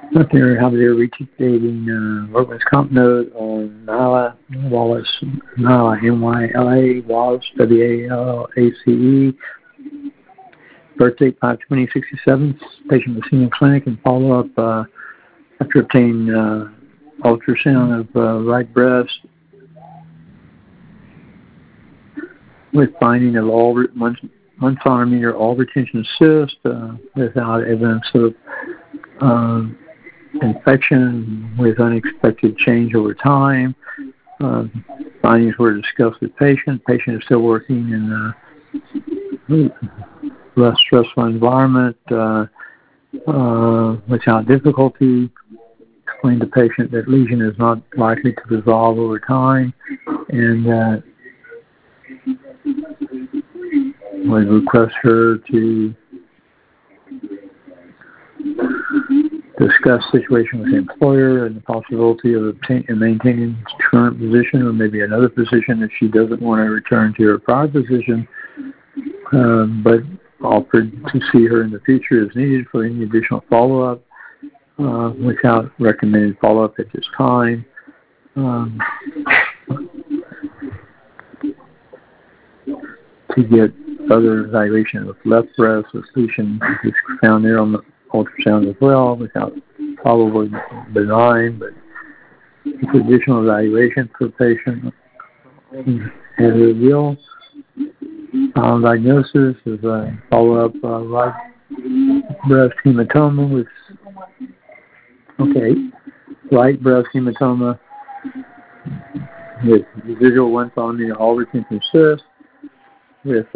Dr. Javier reiterating workman's comp note on Nyla Wallace, Nyla, N-Y-L-A, Wallace, W-A-L-L-A-C-E, birth date 5/20/67, patient was seen in clinic and follow-up after obtaining ultrasound of right breast with finding of all 1 centimeter all retention cyst without evidence of infection with unexpected change over time. Findings were discussed with patient. Patient is still working in a less stressful environment without difficulty. Explained to patient that lesion is not likely to resolve over time, and that would request her to discuss situation with the employer and the possibility of maintaining his current position or maybe another position if she doesn't want to return to her prior position, but offered to see her in the future as needed for any additional follow-up without recommended follow-up at this time. To get further evaluation of left breast with lesion is found there on the ultrasound as well, without probably benign, but additional evaluation for the patient and reveal. Diagnosis is a follow-up right breast hematoma with right breast hematoma with residual 1 centimeter all retention cyst with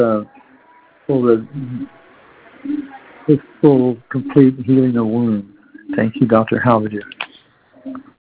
full complete healing of wound. Thank you, Dr. Halvager.